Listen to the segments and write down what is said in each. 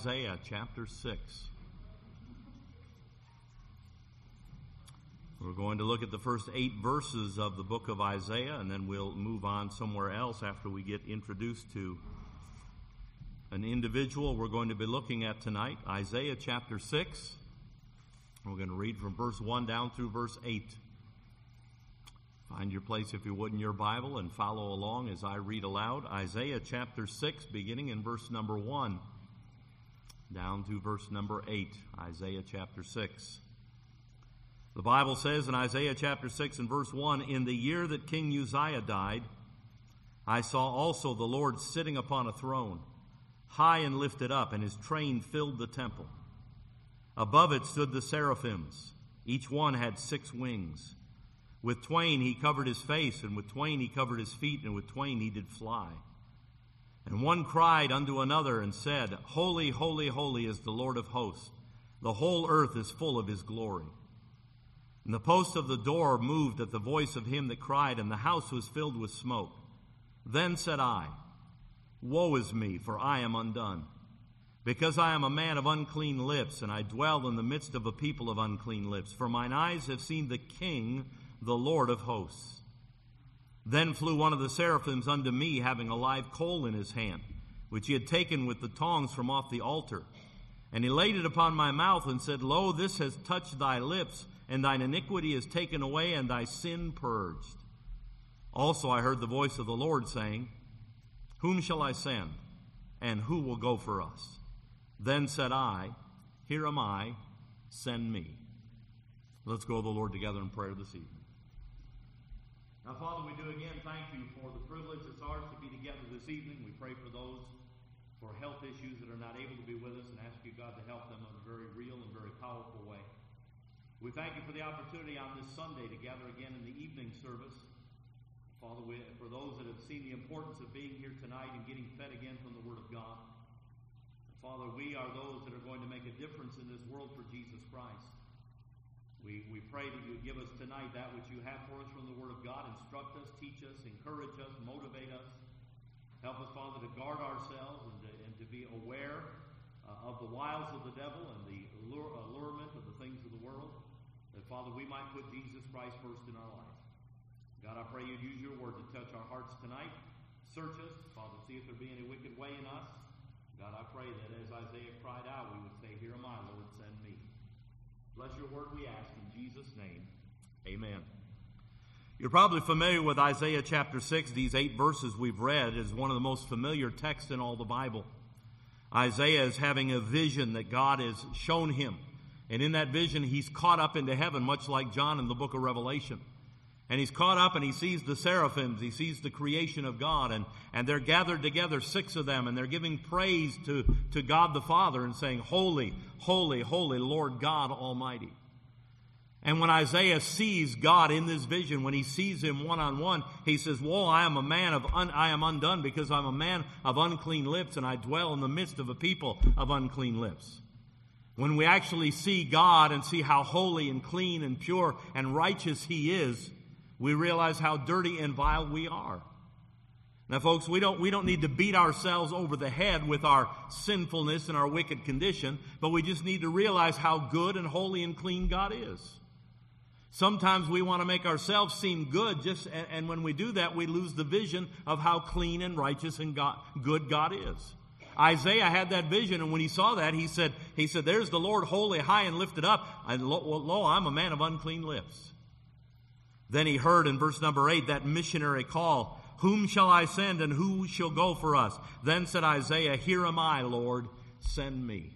Isaiah chapter 6. We're going to look at the first 8 verses of the book of Isaiah, and then we'll move on somewhere else after we get introduced to an individual we're going to be looking at tonight. Isaiah chapter 6. We're going to read from verse 1 down through verse 8. Find your place, if you would, in your Bible and follow along as I read aloud. Isaiah chapter 6, beginning in verse number 1, down to verse number 8. Isaiah chapter 6. The Bible says in Isaiah chapter 6 and verse 1, "In the year that King Uzziah died, I saw also the Lord sitting upon a throne, high and lifted up, and his train filled the temple. Above it stood the seraphims. Each one had 6 wings. With twain he covered his face, and with twain he covered his feet, and with twain he did fly. And one cried unto another and said, Holy, holy, holy is the Lord of hosts. The whole earth is full of his glory. And the post of the door moved at the voice of him that cried, and the house was filled with smoke. Then said I, Woe is me, for I am undone, because I am a man of unclean lips, and I dwell in the midst of a people of unclean lips. For mine eyes have seen the King, the Lord of hosts. Then flew one of the seraphims unto me, having a live coal in his hand, which he had taken with the tongs from off the altar. And he laid it upon my mouth, and said, Lo, this has touched thy lips, and thine iniquity is taken away, and thy sin purged. Also I heard the voice of the Lord saying, Whom shall I send, and who will go for us? Then said I, Here am I, send me." Let's go to the Lord together in prayer this evening. Now, Father, we do again thank you for the privilege it's ours to be together this evening. We pray for those for health issues that are not able to be with us and ask you, God, to help them in a very real and very powerful way. We thank you for the opportunity on this Sunday to gather again in the evening service. Father, for those that have seen the importance of being here tonight and getting fed again from the Word of God. Father, we are those that are going to make a difference in this world for Jesus Christ. We pray that you would give us tonight that which you have for us from the Word of God. Instruct us, teach us, encourage us, motivate us. Help us, Father, to guard ourselves and to be aware of the wiles of the devil and the allurement of the things of the world. That, Father, we might put Jesus Christ first in our life. God, I pray you'd use your word to touch our hearts tonight. Search us, Father, see if there be any wicked way in us. God, I pray that as Isaiah cried out, we would say, Here am I, Lord, send me. Bless your word, we ask in Jesus' name. Amen. You're probably familiar with Isaiah chapter 6. These 8 verses we've read is one of the most familiar texts in all the Bible. Isaiah is having a vision that God has shown him. And in that vision, he's caught up into heaven, much like John in the book of Revelation. And he's caught up and he sees the seraphims. He sees the creation of God. And they're gathered together, 6 of them. And they're giving praise to God the Father and saying, Holy, holy, holy, Lord God Almighty. And when Isaiah sees God in this vision, when he sees him one-on-one, he says, Woe, I am undone because I'm a man of unclean lips, and I dwell in the midst of a people of unclean lips. When we actually see God and see how holy and clean and pure and righteous he is, we realize how dirty and vile we are. Now, folks, we don't need to beat ourselves over the head with our sinfulness and our wicked condition, but we just need to realize how good and holy and clean God is. Sometimes we want to make ourselves seem good, and when we do that, we lose the vision of how clean and righteous and good God is. Isaiah had that vision, and when he saw that, he said, There's the Lord holy, high and lifted up, and lo, I'm a man of unclean lips. Then he heard in verse number 8 that missionary call, Whom shall I send, and who shall go for us? Then said Isaiah, Here am I, Lord, send me.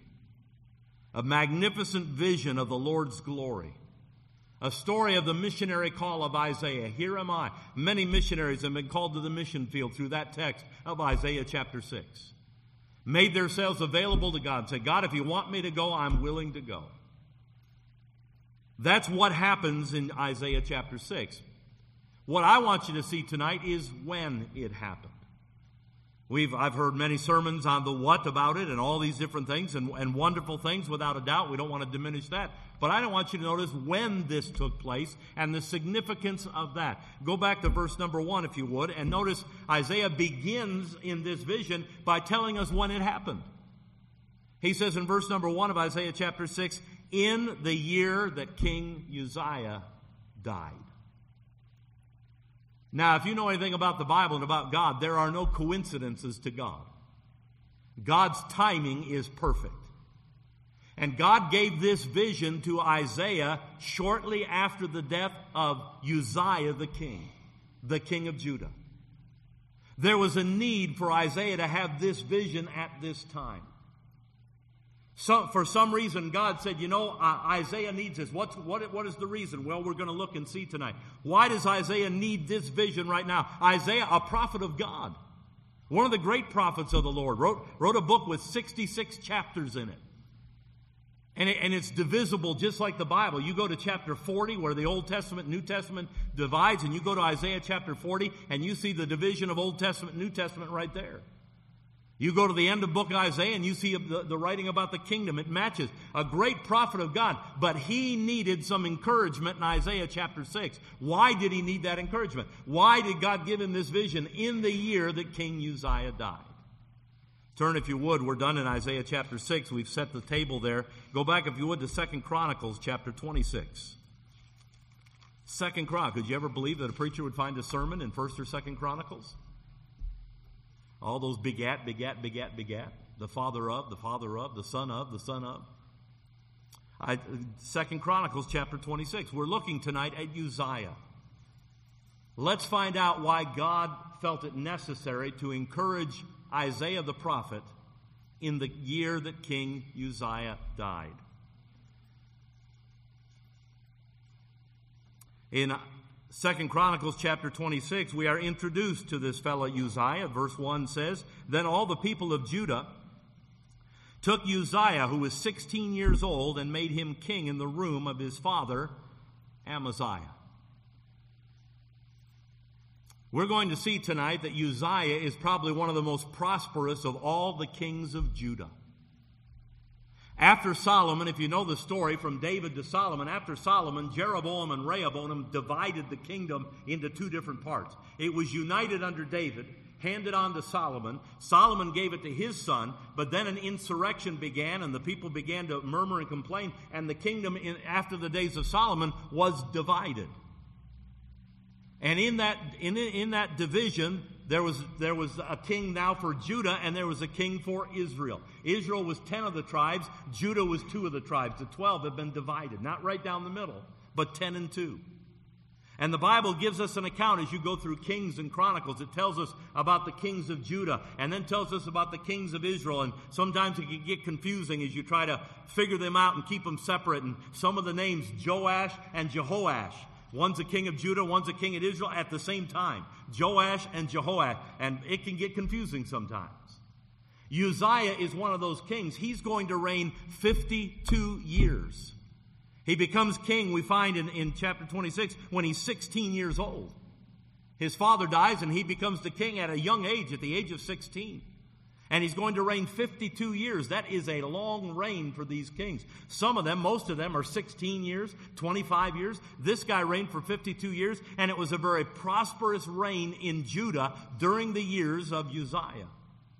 A magnificent vision of the Lord's glory. A story of the missionary call of Isaiah. Here am I. Many missionaries have been called to the mission field through that text of Isaiah chapter 6. Made themselves available to God. Say, God, if you want me to go, I'm willing to go. That's what happens in Isaiah chapter 6. What I want you to see tonight is when it happened. I've heard many sermons on the what about it and all these different things and wonderful things, without a doubt. We don't want to diminish that. But I don't want you to notice when this took place and the significance of that. Go back to verse number 1, if you would, and notice Isaiah begins in this vision by telling us when it happened. He says in verse number 1 of Isaiah chapter 6, in the year that King Uzziah died. Now, if you know anything about the Bible and about God, there are no coincidences to God. God's timing is perfect. And God gave this vision to Isaiah shortly after the death of Uzziah the king of Judah. There was a need for Isaiah to have this vision at this time. So, for some reason, God said, Isaiah needs this. What is the reason? Well, we're going to look and see tonight. Why does Isaiah need this vision right now? Isaiah, a prophet of God, one of the great prophets of the Lord, wrote a book with 66 chapters in it. And it's divisible just like the Bible. You go to chapter 40 where the Old Testament, New Testament divides, and you go to Isaiah chapter 40 and you see the division of Old Testament, New Testament right there. You go to the end of book of Isaiah and you see the writing about the kingdom. It matches. A great prophet of God, but he needed some encouragement in Isaiah chapter 6. Why did he need that encouragement? Why did God give him this vision in the year that King Uzziah died? Turn, if you would. We're done in Isaiah chapter 6. We've set the table there. Go back, if you would, to 2 Chronicles chapter 26. 2 Chronicles. Did you ever believe that a preacher would find a sermon in 1st or 2nd Chronicles? All those begat. The father of, the son of, the son of. 2 Chronicles chapter 26. We're looking tonight at Uzziah. Let's find out why God felt it necessary to encourage Isaiah the prophet in the year that King Uzziah died. In 2 Chronicles chapter 26, we are introduced to this fellow Uzziah. Verse 1 says, then all the people of Judah took Uzziah, who was 16 years old, and made him king in the room of his father Amaziah. We're going to see tonight that Uzziah is probably one of the most prosperous of all the kings of Judah. After Solomon, if you know the story from David to Solomon, after Solomon, Jeroboam and Rehoboam divided the kingdom into two different parts. It was united under David, handed on to Solomon. Solomon gave it to his son, but then an insurrection began, and the people began to murmur and complain, and the kingdom after the days of Solomon was divided. And in that division, there was a king now for Judah, and there was a king for Israel. Israel was 10 of the tribes. Judah was 2 of the tribes. The 12 have been divided, not right down the middle, but 10 and 2. And the Bible gives us an account as you go through Kings and Chronicles. It tells us about the kings of Judah, and then tells us about the kings of Israel. And sometimes it can get confusing as you try to figure them out and keep them separate. And some of the names, Joash and Jehoash. One's a king of Judah, one's a king of Israel at the same time. Joash and Jehoash. And it can get confusing sometimes. Uzziah is one of those kings. He's going to reign 52 years. He becomes king, we find in chapter 26, when he's 16 years old. His father dies and he becomes the king at a young age, at the age of 16. And he's going to reign 52 years. That is a long reign for these kings. Some of them, most of them, are 16 years, 25 years. This guy reigned for 52 years, and it was a very prosperous reign in Judah during the years of Uzziah.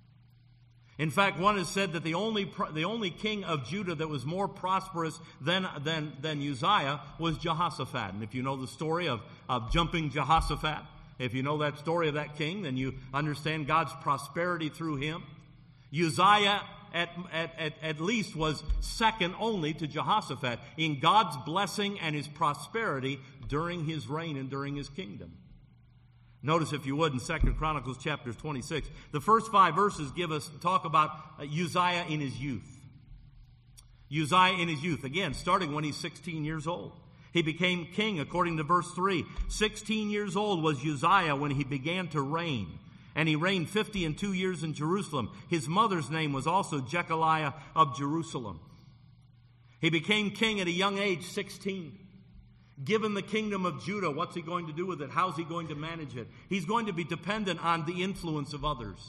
In fact, one has said that the only king of Judah that was more prosperous than Uzziah was Jehoshaphat. And if you know the story of jumping Jehoshaphat, if you know that story of that king, then you understand God's prosperity through him. Uzziah at least was second only to Jehoshaphat in God's blessing and his prosperity during his reign and during his kingdom. Notice, if you would, in 2 Chronicles chapter 26, the first 5 verses talk about Uzziah in his youth. Uzziah in his youth, again, starting when he's 16 years old. He became king, according to verse 3. 16 years old was Uzziah when he began to reign. And he reigned 52 years in Jerusalem. His mother's name was also Jechaliah of Jerusalem. He became king at a young age, 16. Given the kingdom of Judah, what's he going to do with it? How's he going to manage it? He's going to be dependent on the influence of others.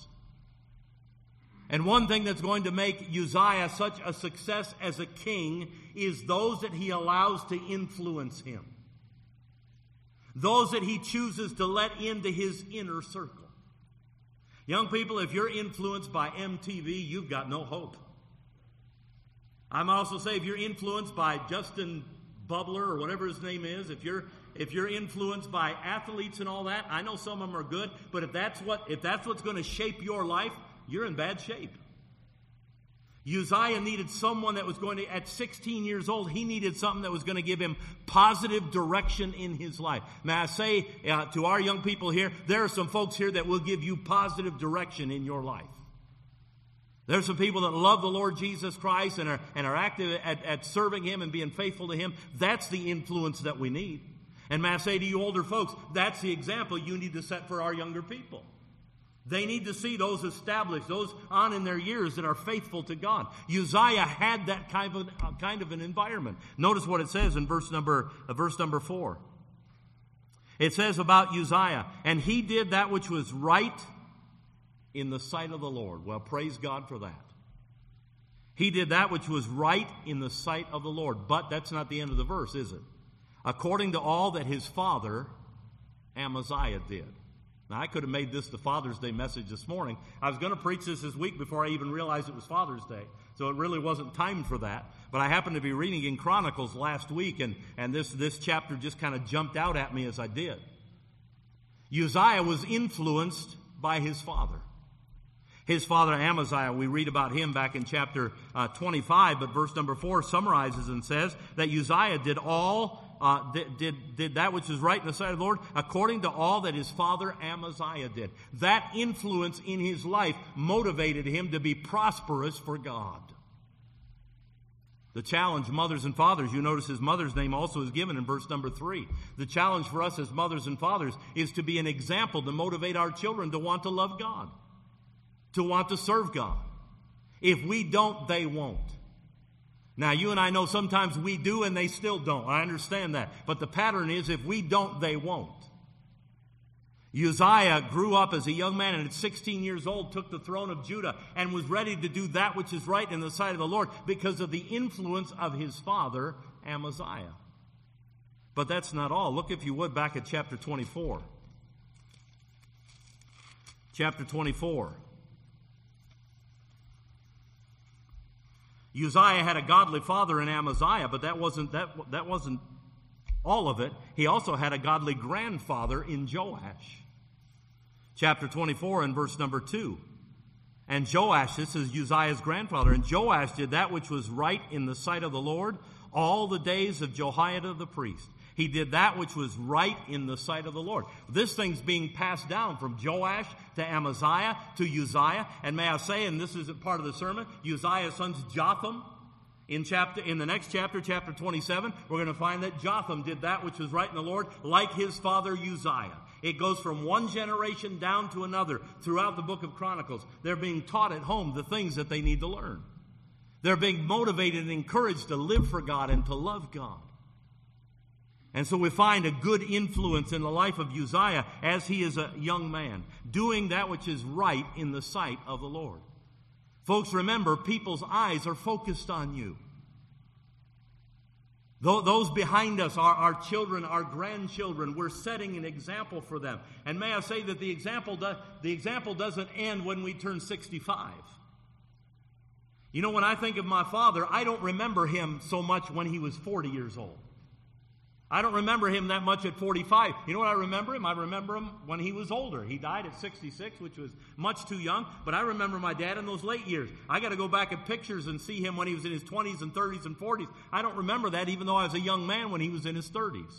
And one thing that's going to make Uzziah such a success as a king is those that he allows to influence him. Those that he chooses to let into his inner circle. Young people, if you're influenced by MTV, you've got no hope. I might also say if you're influenced by Justin Bubbler or whatever his name is, if you're influenced by athletes and all that, I know some of them are good, but if that's what's going to shape your life, you're in bad shape. Uzziah needed someone that was going to, at 16 years old, he needed something that was going to give him positive direction in his life. May I say to our young people here, there are some folks here that will give you positive direction in your life. There are some people that love the Lord Jesus Christ and are active at serving Him and being faithful to Him. That's the influence that we need. And may I say to you older folks, that's the example you need to set for our younger people. They need to see those established, those on in their years that are faithful to God. Uzziah had that kind of an environment. Notice what it says in verse number 4. It says about Uzziah, and he did that which was right in the sight of the Lord. Well, praise God for that. He did that which was right in the sight of the Lord. But that's not the end of the verse, is it? According to all that his father Amaziah did. Now, I could have made this the Father's Day message this morning. I was going to preach this week before I even realized it was Father's Day. So it really wasn't timed for that. But I happened to be reading in Chronicles last week, and this chapter just kind of jumped out at me as I did. Uzziah was influenced by his father. His father Amaziah, we read about him back in chapter 25, but verse number 4 summarizes and says that Uzziah did that which was right in the sight of the Lord according to all that his father Amaziah did. That influence in his life motivated him to be prosperous for God. The challenge, mothers and fathers, you notice his mother's name also is given in verse number 3. The challenge for us as mothers and fathers is to be an example to motivate our children to want to love God, to want to serve God. If we don't, they won't. Now, you and I know sometimes we do and they still don't. I understand that. But the pattern is if we don't, they won't. Uzziah grew up as a young man and at 16 years old took the throne of Judah and was ready to do that which is right in the sight of the Lord because of the influence of his father, Amaziah. But that's not all. Look, if you would, back at chapter 24. Chapter 24. Uzziah had a godly father in Amaziah, but that wasn't all of it. He also had a godly grandfather in Joash. Chapter 24 and verse number 2. And Joash, this is Uzziah's grandfather, and Joash did that which was right in the sight of the Lord all the days of Jehoiada the priest. He did that which was right in the sight of the Lord. This thing's being passed down from Joash to Amaziah to Uzziah. And may I say, and this isn't part of the sermon, Uzziah's son's Jotham. In the next chapter, chapter 27, we're going to find that Jotham did that which was right in the Lord, like his father Uzziah. It goes from one generation down to another throughout the book of Chronicles. They're being taught at home the things that they need to learn. They're being motivated and encouraged to live for God and to love God. And so we find a good influence in the life of Uzziah as he is a young man, doing that which is right in the sight of the Lord. Folks, remember, people's eyes are focused on you. Those behind us, our children, our grandchildren, we're setting an example for them. And may I say that the example doesn't end when we turn 65. You know, when I think of my father, I don't remember him so much when he was 40 years old. I don't remember him that much at 45. You know what I remember him? I remember him when he was older. He died at 66, which was much too young. But I remember my dad in those late years. I got to go back at pictures and see him when he was in his 20s and 30s and 40s. I don't remember that, even though I was a young man when he was in his 30s.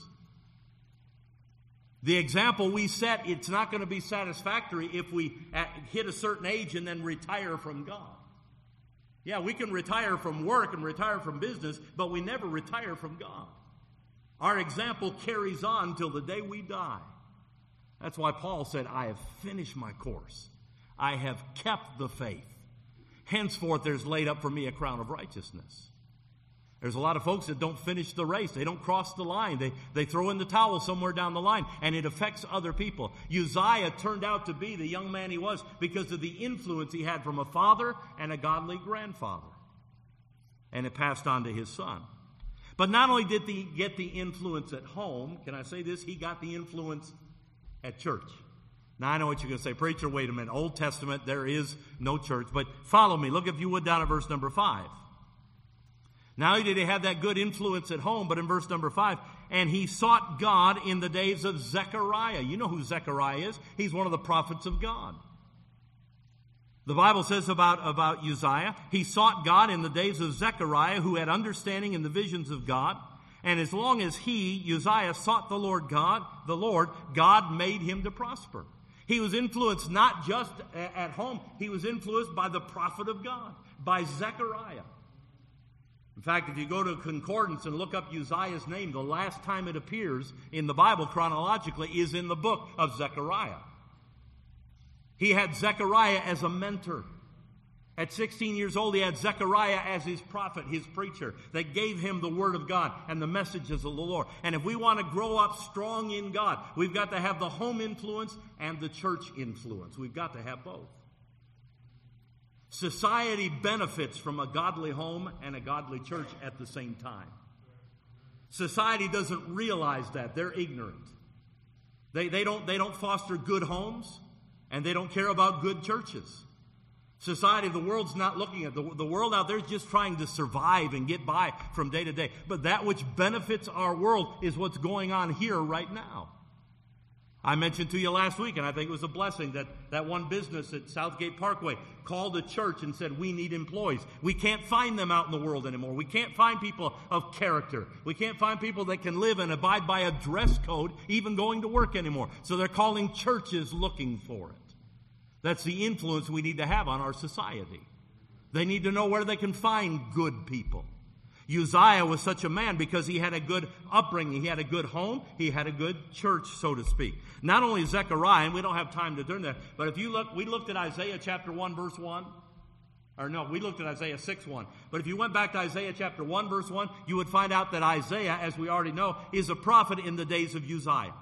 The example we set, it's not going to be satisfactory if we hit a certain age and then retire from God. Yeah, we can retire from work and retire from business, but we never retire from God. Our example carries on till the day we die. That's why Paul said, I have finished my course. I have kept the faith. Henceforth there's laid up for me a crown of righteousness. There's a lot of folks that don't finish the race. They don't cross the line. They throw in the towel somewhere down the line, and it affects other people. Uzziah turned out to be the young man he was because of the influence he had from a father and a godly grandfather. And it passed on to his son. But not only did he get the influence at home, can I say this? He got the influence at church. Now, I know what you're going to say. Preacher, wait a minute. Old Testament, there is no church. But follow me. Look, if you would, down at verse number 5. Not only did he have that good influence at home, but in verse number 5, and he sought God in the days of Zechariah. You know who Zechariah is. He's one of the prophets of God. The Bible says about Uzziah, he sought God in the days of Zechariah, who had understanding in the visions of God. And as long as Uzziah, sought the Lord, God made him to prosper. He was influenced not just at home. He was influenced by the prophet of God, by Zechariah. In fact, if you go to Concordance and look up Uzziah's name, the last time it appears in the Bible chronologically is in the book of Zechariah. He had Zechariah as a mentor. At 16 years old, he had Zechariah as his prophet, his preacher, that gave him the word of God and the messages of the Lord. And if we want to grow up strong in God, we've got to have the home influence and the church influence. We've got to have both. Society benefits from a godly home and a godly church at the same time. Society doesn't realize that. They're ignorant. They don't foster good homes, and they don't care about good churches. Society, the world's not looking at the world out there is just trying to survive and get by from day to day. But that which benefits our world is what's going on here right now. I mentioned to you last week, and I think it was a blessing, that one business at Southgate Parkway called a church and said, we need employees. We can't find them out in the world anymore. We can't find people of character. We can't find people that can live and abide by a dress code, even going to work anymore. So they're calling churches looking for it. That's the influence we need to have on our society. They need to know where they can find good people. Uzziah was such a man because he had a good upbringing. He had a good home. He had a good church, so to speak. Not only Zechariah, and we don't have time to turn there, but if you look, we looked at Isaiah chapter 1, verse 1. Or no, we looked at Isaiah 6:1. But if you went back to Isaiah chapter 1, verse 1, you would find out that Isaiah, as we already know, is a prophet in the days of Uzziah.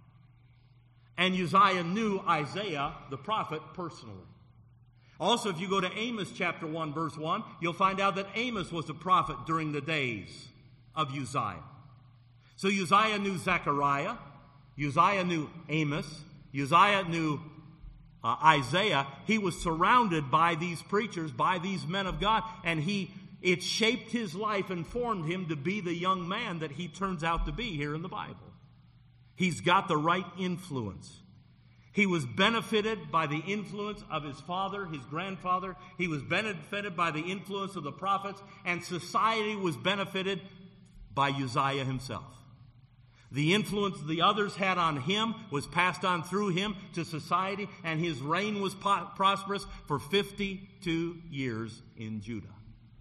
And Uzziah knew Isaiah, the prophet, personally. Also, if you go to Amos chapter 1, verse 1, you'll find out that Amos was a prophet during the days of Uzziah. So Uzziah knew Zechariah, Uzziah knew Amos, Uzziah knew Isaiah. He was surrounded by these preachers, by these men of God, and it shaped his life and formed him to be the young man that he turns out to be here in the Bible. He's got the right influence. He was benefited by the influence of his father, his grandfather. He was benefited by the influence of the prophets, and society was benefited by Uzziah himself. The influence the others had on him was passed on through him to society, and his reign was prosperous for 52 years in Judah.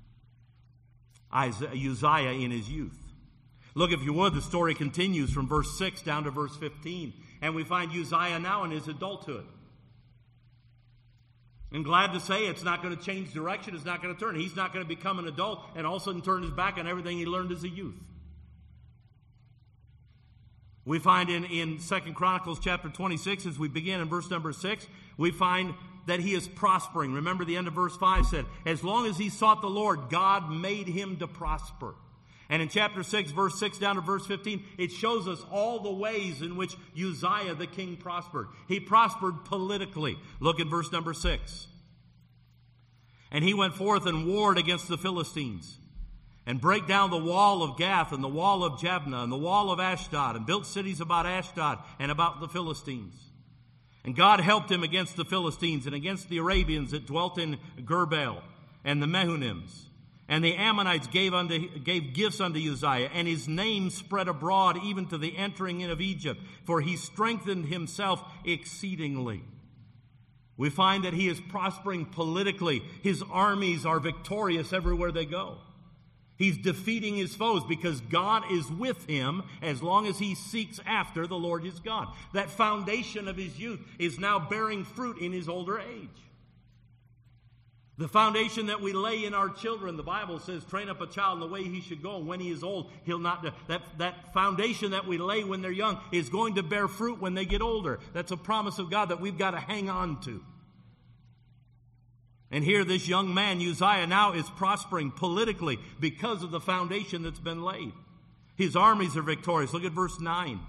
Uzziah in his youth. Look, if you would, the story continues from verse 6 down to verse 15. And we find Uzziah now in his adulthood. I'm glad to say it's not going to change direction. It's not going to turn. He's not going to become an adult and all of a sudden turn his back on everything he learned as a youth. We find in 2 Chronicles chapter 26, as we begin in verse number 6, we find that he is prospering. Remember the end of verse 5 said, as long as he sought the Lord, God made him to prosper. And in chapter 6, verse 6 down to verse 15, it shows us all the ways in which Uzziah the king prospered. He prospered politically. Look at verse number 6. And he went forth and warred against the Philistines, and brake down the wall of Gath, and the wall of Jabneh, and the wall of Ashdod, and built cities about Ashdod and about the Philistines. And God helped him against the Philistines and against the Arabians that dwelt in Gerbel, and the Mehunims. And the Ammonites gave gifts unto Uzziah, and his name spread abroad even to the entering in of Egypt, for he strengthened himself exceedingly. We find that he is prospering politically. His armies are victorious everywhere they go. He's defeating his foes because God is with him as long as he seeks after the Lord his God. That foundation of his youth is now bearing fruit in his older age. The foundation that we lay in our children, the Bible says, train up a child in the way he should go, and when he is old, he'll not. That foundation that we lay when they're young is going to bear fruit when they get older. That's a promise of God that we've got to hang on to. And here this young man, Uzziah, now is prospering politically because of the foundation that's been laid. His armies are victorious. Look at verse 9.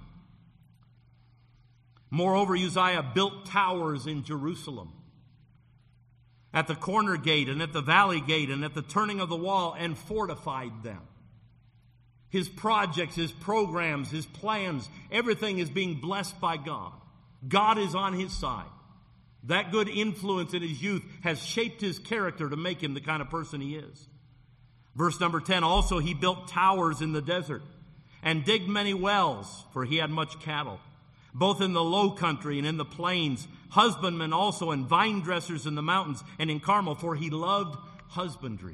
Moreover, Uzziah built towers in Jerusalem. at the corner gate and at the valley gate and at the turning of the wall, and fortified them. His projects, his programs, his plans, everything is being blessed by God. God is on his side. That good influence in his youth has shaped his character to make him the kind of person he is. Verse number 10, also he built towers in the desert and digged many wells, for he had much cattle, both in the low country and in the plains, husbandmen also and vine dressers in the mountains and in Carmel, for he loved husbandry.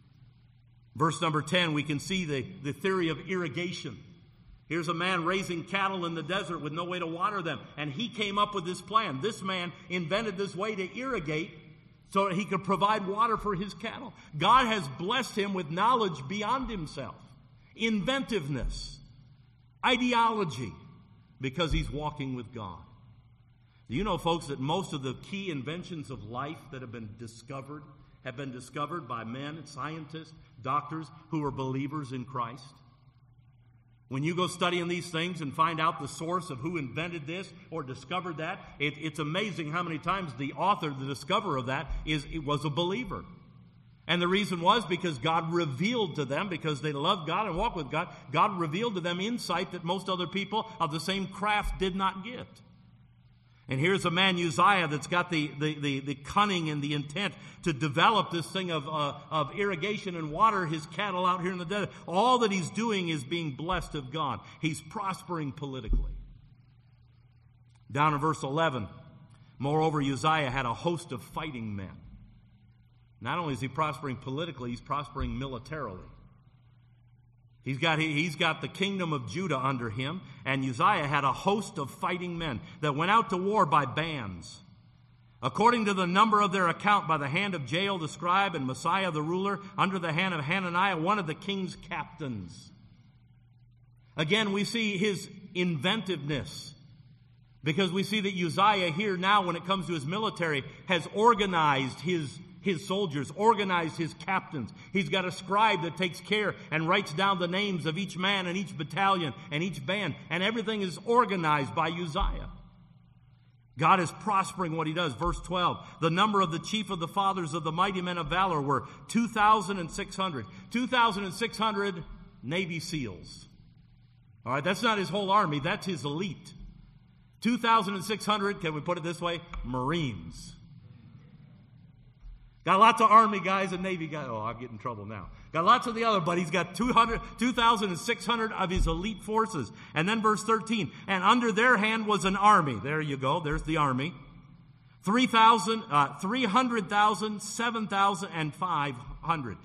Verse number 10, we can see the theory of irrigation. Here's a man raising cattle in the desert with no way to water them, and he came up with this plan. This man invented this way to irrigate so that he could provide water for his cattle. God has blessed him with knowledge beyond himself, inventiveness, ideology, because he's walking with God. Do you know, folks, that most of the key inventions of life that have been discovered by men, scientists, doctors who are believers in Christ? When you go studying these things and find out the source of who invented this or discovered that, it's amazing how many times the author, the discoverer of that, was a believer. And the reason was because God revealed to them, because they loved God and walked with God, God revealed to them insight that most other people of the same craft did not get. And here's a man, Uzziah, that's got the cunning and the intent to develop this thing of irrigation and water his cattle out here in the desert. All that he's doing is being blessed of God. He's prospering politically. Down in verse 11, moreover, Uzziah had a host of fighting men. Not only is he prospering politically, he's prospering militarily. He's got the kingdom of Judah under him, and Uzziah had a host of fighting men that went out to war by bands, according to the number of their account, by the hand of Jael the scribe and Messiah the ruler, under the hand of Hananiah, one of the king's captains. Again, we see his inventiveness, because we see that Uzziah here now, when it comes to his military, has organized his soldiers, organized his captains. He's got a scribe that takes care and writes down the names of each man and each battalion and each band, and everything is organized by Uzziah. God is prospering what he does. Verse 12, the number of the chief of the fathers of the mighty men of valor were 2,600. 2,600 Navy SEALs. All right, that's not his whole army, that's his elite. 2,600, can we put it this way? Marines. Got lots of Army guys and Navy guys. Oh, I'll get in trouble now. Got lots of the other, but he's got 2,600 of his elite forces. And then verse 13, and under their hand was an army. There you go. There's the army. 300,000, 7,500.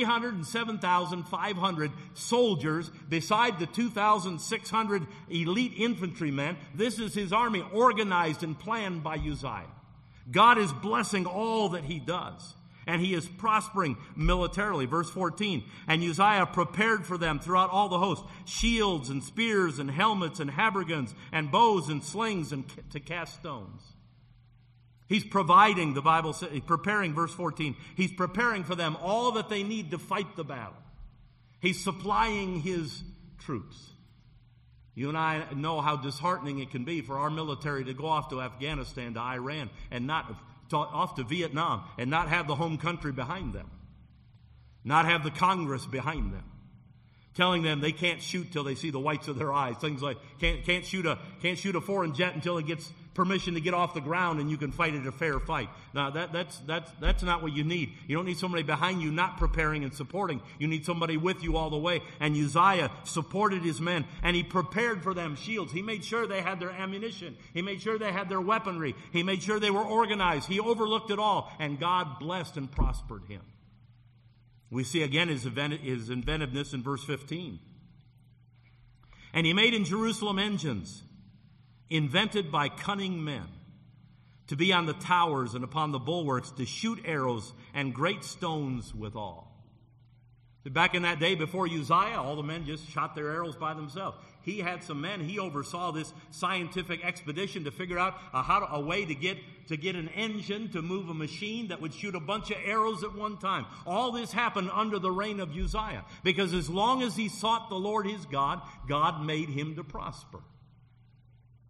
307,500 soldiers beside the 2,600 elite infantrymen. This is his army, organized and planned by Uzziah. God is blessing all that he does, and he is prospering militarily. Verse 14, and Uzziah prepared for them throughout all the host shields and spears and helmets and habergeons and bows and slings and to cast stones. He's providing, the Bible says, preparing, verse 14, he's preparing for them all that they need to fight the battle. He's supplying his troops. You and I know how disheartening it can be for our military to go off to Afghanistan, to Iran, and not off to Vietnam, and not have the home country behind them, not have the Congress behind them, telling them they can't shoot till they see the whites of their eyes. Things like can't shoot a foreign jet until it gets permission to get off the ground, and you can fight it a fair fight. Now that's not what you need. You don't need somebody behind you not preparing and supporting. You need somebody with you all the way. And Uzziah supported his men, and he prepared for them shields. He made sure they had their ammunition. He made sure they had their weaponry. He made sure they were organized. He overlooked it all, and God blessed and prospered him. We see again his inventiveness in verse 15. And he made in Jerusalem engines, invented by cunning men, to be on the towers and upon the bulwarks, to shoot arrows and great stones withal. Back in that day before Uzziah, all the men just shot their arrows by themselves. He had some men. He oversaw this scientific expedition to figure out a way to get an engine to move a machine that would shoot a bunch of arrows at one time. All this happened under the reign of Uzziah, because as long as he sought the Lord his God, God made him to prosper.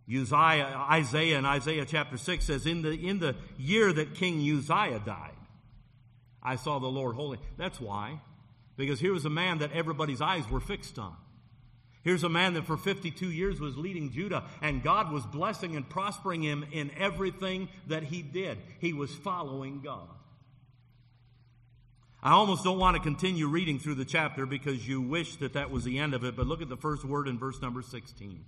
Isaiah in Isaiah chapter 6 says, in the year that King Uzziah died, I saw the Lord holy. That's why. Because here was a man that everybody's eyes were fixed on. Here's a man that for 52 years was leading Judah, and God was blessing and prospering him in everything that he did. He was following God. I almost don't want to continue reading through the chapter because you wish that was the end of it, but look at the first word in verse number 16.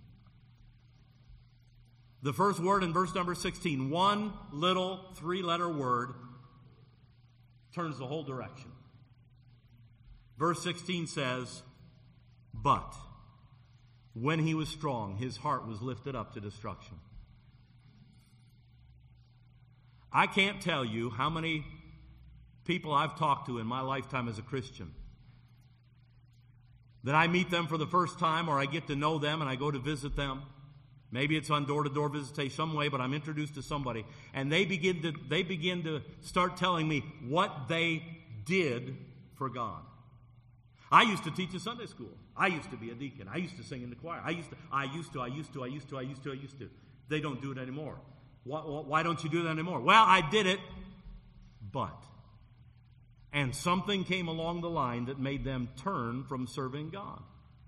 The first word in verse number 16, one little three-letter word turns the whole direction. Verse 16 says, but when he was strong, his heart was lifted up to destruction. I can't tell you how many people I've talked to in my lifetime as a Christian that I meet them for the first time, or I get to know them and I go to visit them. Maybe it's on door-to-door visitation some way, but I'm introduced to somebody, and they begin to start telling me what they did for God. I used to teach a Sunday school. I used to be a deacon. I used to sing in the choir. I used to. They don't do it anymore. Why don't you do that anymore? Well, I did it, but. And something came along the line that made them turn from serving God.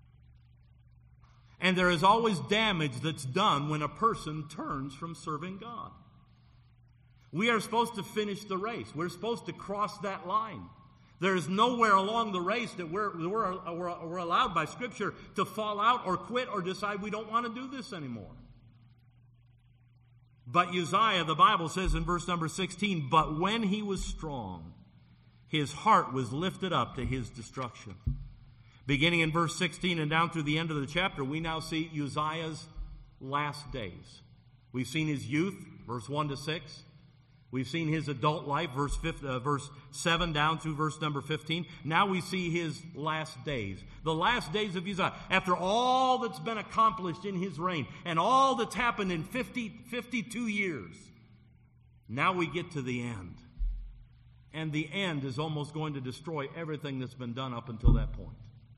And there is always damage that's done when a person turns from serving God. We are supposed to finish the race. We're supposed to cross that line. There is nowhere along the race that we're allowed by Scripture to fall out or quit or decide we don't want to do this anymore. But Uzziah, the Bible says in verse number 16, but when he was strong, his heart was lifted up to his destruction. Beginning in verse 16 and down through the end of the chapter, we now see Uzziah's last days. We've seen his youth, verse 1 to 6. We've seen his adult life, verse 7 down through verse number 15. Now we see his last days. The last days of Uzziah. After all that's been accomplished in his reign and all that's happened in 52 years, now we get to the end. And the end is almost going to destroy everything that's been done up until that point.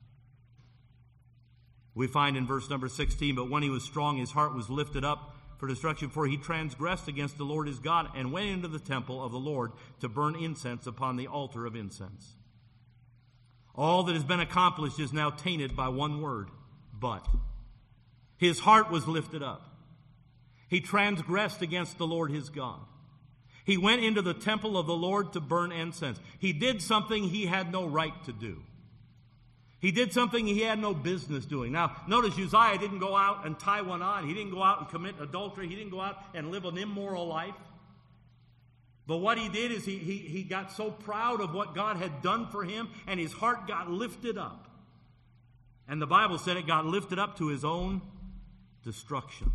We find in verse number 16, but when he was strong, his heart was lifted up for destruction, for he transgressed against the Lord his God and went into the temple of the Lord to burn incense upon the altar of incense. All that has been accomplished is now tainted by one word, but. His heart was lifted up. He transgressed against the Lord his God. He went into the temple of the Lord to burn incense. He did something he had no right to do. He did something he had no business doing. Now, notice Uzziah didn't go out and tie one on. He didn't go out and commit adultery. He didn't go out and live an immoral life. But what he did is he got so proud of what God had done for him, and his heart got lifted up. And the Bible said it got lifted up to his own destruction.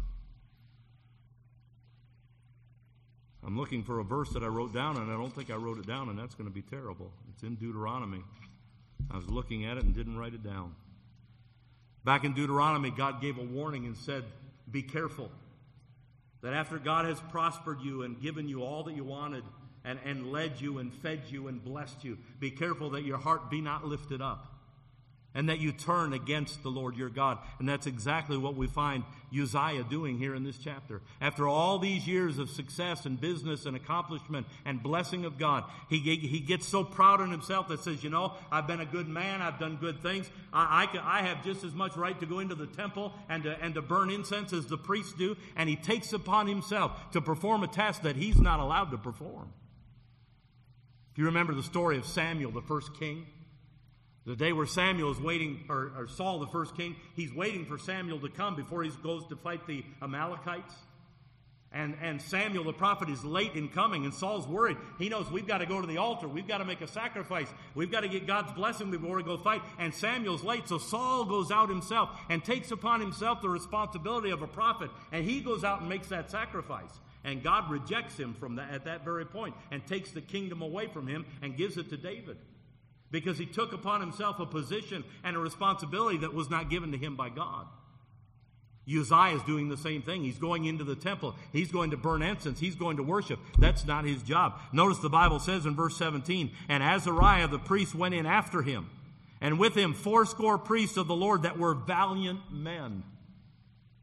I'm looking for a verse that I wrote down, and I don't think I wrote it down, and that's going to be terrible. It's in Deuteronomy. I was looking at it and didn't write it down. Back in Deuteronomy, God gave a warning and said, be careful that after God has prospered you and given you all that you wanted and led you and fed you and blessed you, be careful that your heart be not lifted up and that you turn against the Lord your God. And that's exactly what we find Uzziah doing here in this chapter. After all these years of success and business and accomplishment and blessing of God, he gets so proud in himself that says, you know, I've been a good man, I've done good things. I have just as much right to go into the temple and to burn incense as the priests do. And he takes upon himself to perform a task that he's not allowed to perform. If you remember the story of Samuel, the first king, the day where Samuel is waiting, or Saul, the first king, he's waiting for Samuel to come before he goes to fight the Amalekites. And Samuel, the prophet, is late in coming, and Saul's worried. He knows we've got to go to the altar. We've got to make a sacrifice. We've got to get God's blessing before we go fight. And Samuel's late, so Saul goes out himself and takes upon himself the responsibility of a prophet. And he goes out and makes that sacrifice. And God rejects him at that very point and takes the kingdom away from him and gives it to David. Because he took upon himself a position and a responsibility that was not given to him by God. Uzziah is doing the same thing. He's going into the temple. He's going to burn incense. He's going to worship. That's not his job. Notice the Bible says in verse 17, and Azariah the priest went in after him, and with him 80 priests of the Lord that were valiant men.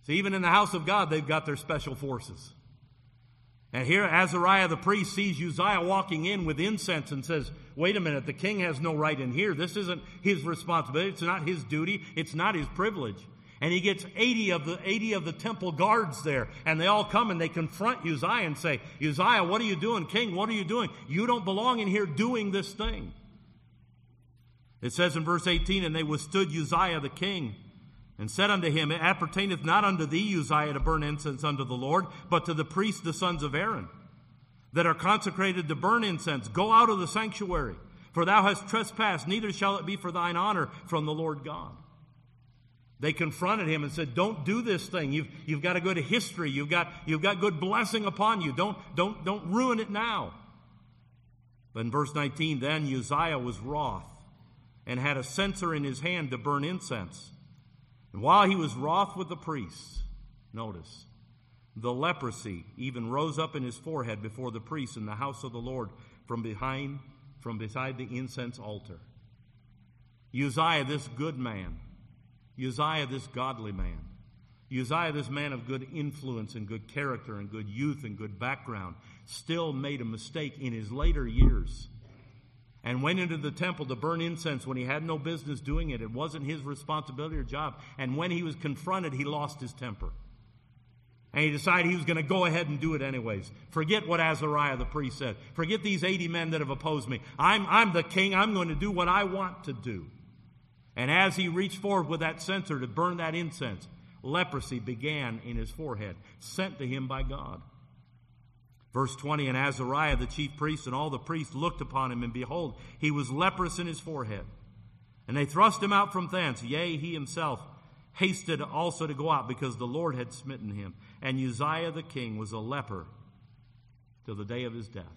See, even in the house of God, they've got their special forces. And here Azariah the priest sees Uzziah walking in with incense and says, wait a minute, the king has no right in here. This isn't his responsibility. It's not his duty. It's not his privilege. And he gets 80 of the temple guards there. And they all come and they confront Uzziah and say, Uzziah, what are you doing? King, what are you doing? You don't belong in here doing this thing. It says in verse 18, and they withstood Uzziah the king, and said unto him, it appertaineth not unto thee, Uzziah, to burn incense unto the Lord, but to the priests, the sons of Aaron, that are consecrated to burn incense. Go out of the sanctuary, for thou hast trespassed, neither shall it be for thine honor from the Lord God. They confronted him and said, don't do this thing. You've got a good history. You've got good blessing upon you. Don't ruin it now. But in verse 19, then Uzziah was wroth, and had a censer in his hand to burn incense. And while he was wroth with the priests, notice, the leprosy even rose up in his forehead before the priests in the house of the Lord from beside the incense altar. Uzziah, this good man, Uzziah, this godly man, Uzziah, this man of good influence and good character and good youth and good background, still made a mistake in his later years and went into the temple to burn incense when he had no business doing it. It wasn't his responsibility or job. And when he was confronted, he lost his temper. And he decided he was going to go ahead and do it anyways. Forget what Azariah the priest said. Forget these 80 men that have opposed me. I'm the king. I'm going to do what I want to do. And as he reached forward with that censer to burn that incense, leprosy began in his forehead, sent to him by God. Verse 20, and Azariah the chief priest and all the priests looked upon him, and behold, he was leprous in his forehead. And they thrust him out from thence. Yea, he himself hasted also to go out, because the Lord had smitten him. And Uzziah the king was a leper till the day of his death.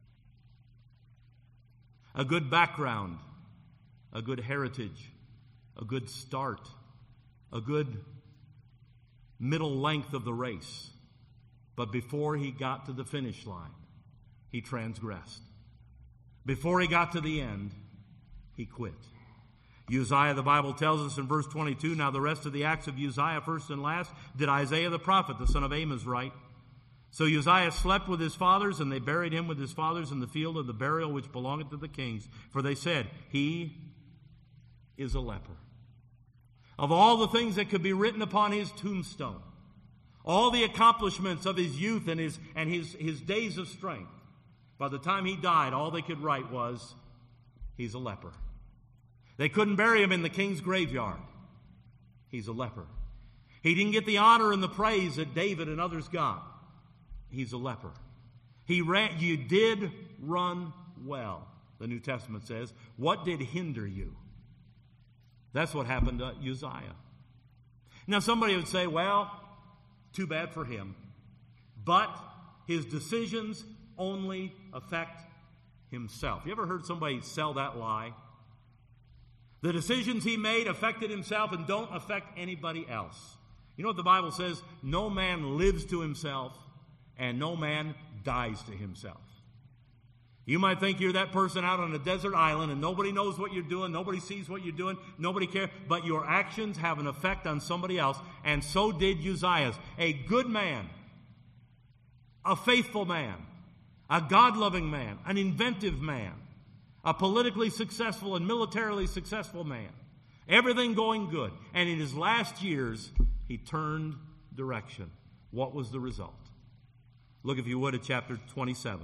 A good background, a good heritage, a good start, a good middle length of the race. But before he got to the finish line, he transgressed. Before he got to the end, he quit. Uzziah, the Bible tells us in verse 22, now the rest of the acts of Uzziah, first and last, did Isaiah the prophet, the son of Amos, write. So Uzziah slept with his fathers, and they buried him with his fathers in the field of the burial which belongeth to the kings. For they said, he is a leper. Of all the things that could be written upon his tombstone, all the accomplishments of his youth and his days of strength, by the time he died, all they could write was, he's a leper. They couldn't bury him in the king's graveyard. He's a leper. He didn't get the honor and the praise that David and others got. He's a leper. You did run well, the New Testament says. What did hinder you? That's what happened to Uzziah. Now somebody would say, well, too bad for him. But his decisions only affect himself. You ever heard somebody sell that lie? The decisions he made affected himself and don't affect anybody else. You know what the Bible says? No man lives to himself, and no man dies to himself. You might think you're that person out on a desert island and nobody knows what you're doing, nobody sees what you're doing, nobody cares, but your actions have an effect on somebody else, and so did Uzziah. A good man, a faithful man, a God-loving man, an inventive man, a politically successful and militarily successful man. Everything going good. And in his last years, he turned direction. What was the result? Look, if you would, at chapter 27.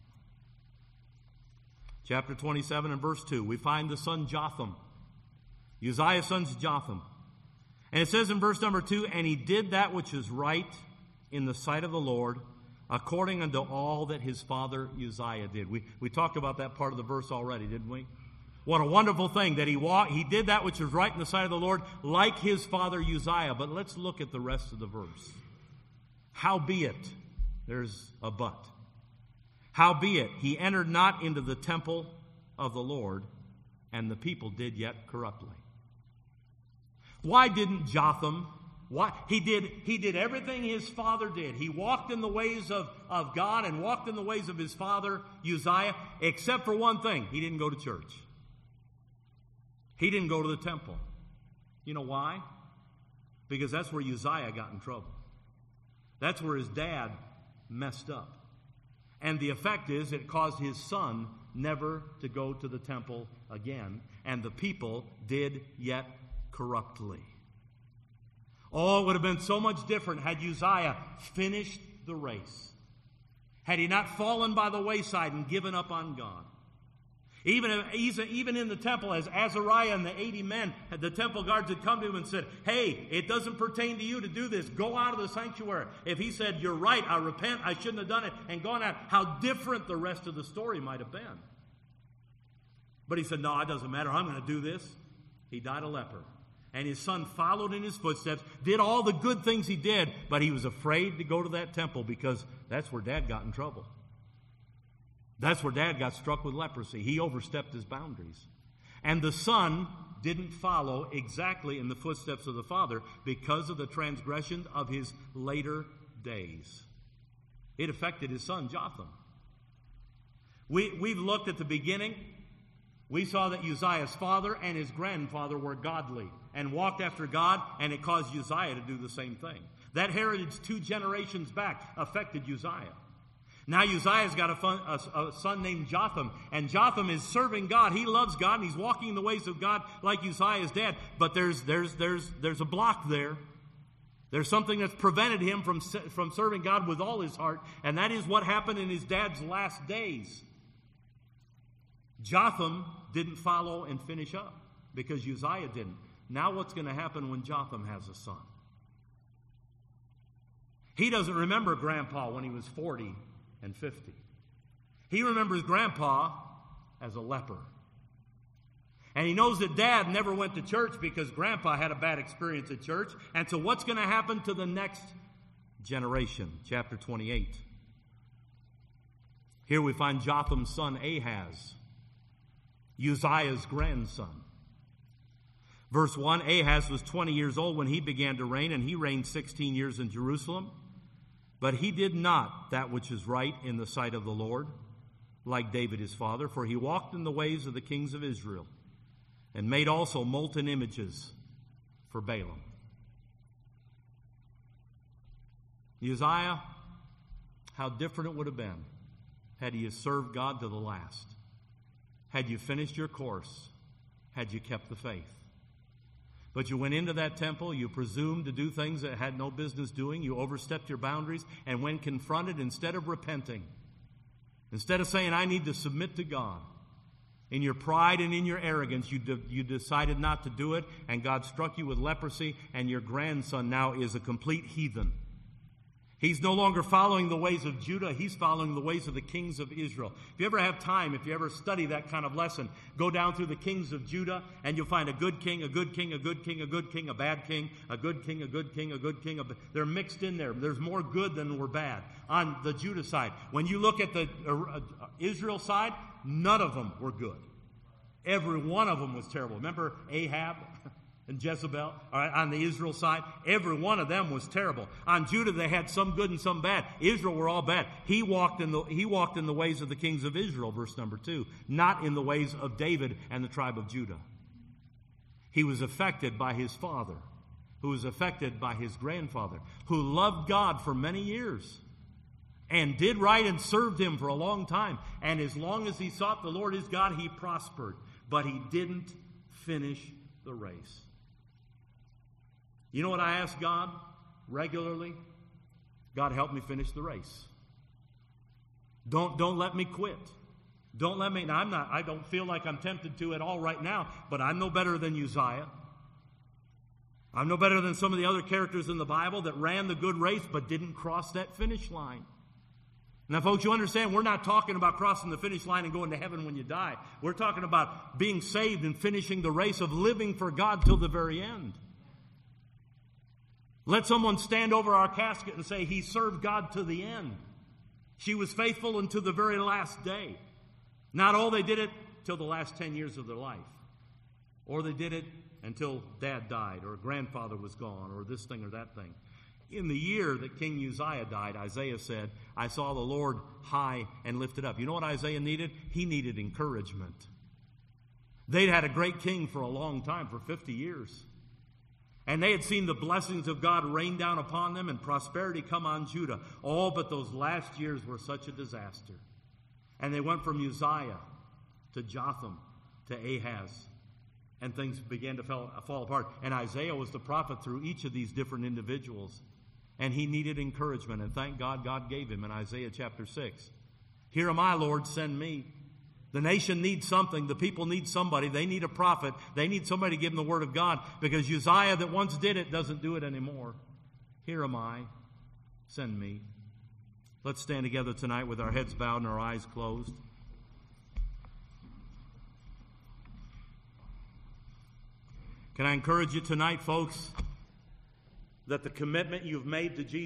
Chapter 27 and verse 2. We find the son Jotham. Uzziah's son's Jotham. And it says in verse number 2, and he did that which is right in the sight of the Lord, according unto all that his father Uzziah did. We talked about that part of the verse already, didn't we? What a wonderful thing that he did that which was right in the sight of the Lord, like his father Uzziah. But let's look at the rest of the verse. Howbeit, there's a but. Howbeit, he entered not into the temple of the Lord, and the people did yet corruptly. Why didn't Jotham? Why? He did everything his father did. He walked in the ways of God and walked in the ways of his father Uzziah, except for one thing. He didn't go to church. He didn't go to the temple. You know why? Because that's where Uzziah got in trouble. That's where his dad messed up. And the effect is it caused his son never to go to the temple again. And the people did yet corruptly. Oh, it would have been so much different had Uzziah finished the race. Had he not fallen by the wayside and given up on God. Even in the temple, as Azariah and the 80 men, the temple guards had come to him and said, hey, it doesn't pertain to you to do this. Go out of the sanctuary. If he said, you're right, I repent, I shouldn't have done it, and gone out, how different the rest of the story might have been. But he said, no, it doesn't matter. I'm going to do this. He died a leper. And his son followed in his footsteps, did all the good things he did, but he was afraid to go to that temple because that's where Dad got in trouble. That's where Dad got struck with leprosy. He overstepped his boundaries. And the son didn't follow exactly in the footsteps of the father because of the transgression of his later days. It affected his son, Jotham. We've looked at the beginning. We saw that Uzziah's father and his grandfather were godly and walked after God, and it caused Uzziah to do the same thing. That heritage 2 generations back affected Uzziah. Now Uzziah's got a son named Jotham, and Jotham is serving God. He loves God, and he's walking in the ways of God like Uzziah's dad. But there's a block there. There's something that's prevented him from serving God with all his heart, and that is what happened in his dad's last days. Jotham didn't follow and finish up because Uzziah didn't. Now what's going to happen when Jotham has a son? He doesn't remember Grandpa when he was 40 and 50. He remembers Grandpa as a leper. And he knows that Dad never went to church because Grandpa had a bad experience at church. And so what's going to happen to the next generation? Chapter 28. Here we find Jotham's son Ahaz, Uzziah's grandson. Verse 1, Ahaz was 20 years old when he began to reign, and he reigned 16 years in Jerusalem. But he did not that which is right in the sight of the Lord, like David his father, for he walked in the ways of the kings of Israel, and made also molten images for Baalim. Uzziah, how different it would have been had you served God to the last. Had you finished your course, had you kept the faith. But you went into that temple, you presumed to do things that had no business doing, you overstepped your boundaries, and when confronted, instead of repenting, instead of saying, I need to submit to God, in your pride and in your arrogance, you decided not to do it, and God struck you with leprosy, and your grandson now is a complete heathen. He's no longer following the ways of Judah. He's following the ways of the kings of Israel. If you ever have time, if you ever study that kind of lesson, go down through the kings of Judah, and you'll find a good king, a good king, a good king, a good king, a bad king, a good king, a good king, a good king. They're mixed in there. There's more good than were bad on the Judah side. When you look at the Israel side, none of them were good. Every one of them was terrible. Remember Ahab and Jezebel? All right, on the Israel side, every one of them was terrible. On Judah, they had some good and some bad. Israel were all bad. He walked in the ways of the kings of Israel, verse number 2, not in the ways of David and the tribe of Judah. He was affected by his father, who was affected by his grandfather, who loved God for many years and did right and served him for a long time. And as long as he sought the Lord his God, he prospered. But he didn't finish the race. You know what I ask God regularly? God, help me finish the race. Don't let me quit. Don't let me. Now, I don't feel like I'm tempted to at all right now, but I'm no better than Uzziah. I'm no better than some of the other characters in the Bible that ran the good race but didn't cross that finish line. Now, folks, you understand, we're not talking about crossing the finish line and going to heaven when you die. We're talking about being saved and finishing the race of living for God till the very end. Let someone stand over our casket and say, he served God to the end. She was faithful until the very last day. Not all they did it till the last 10 years of their life. Or they did it until Dad died, or grandfather was gone, or this thing or that thing. In the year that King Uzziah died, Isaiah said, I saw the Lord high and lifted up. You know what Isaiah needed? He needed encouragement. They'd had a great king for a long time, for 50 years. And they had seen the blessings of God rain down upon them and prosperity come on Judah. All but those last years were such a disaster. And they went from Uzziah to Jotham to Ahaz. And things began to fall apart. And Isaiah was the prophet through each of these different individuals. And he needed encouragement. And thank God, God gave him in Isaiah chapter 6. Here am I, Lord, send me. The nation needs something. The people need somebody. They need a prophet. They need somebody to give them the word of God, because Uzziah that once did it doesn't do it anymore. Here am I. Send me. Let's stand together tonight with our heads bowed and our eyes closed. Can I encourage you tonight, folks, that the commitment you've made to Jesus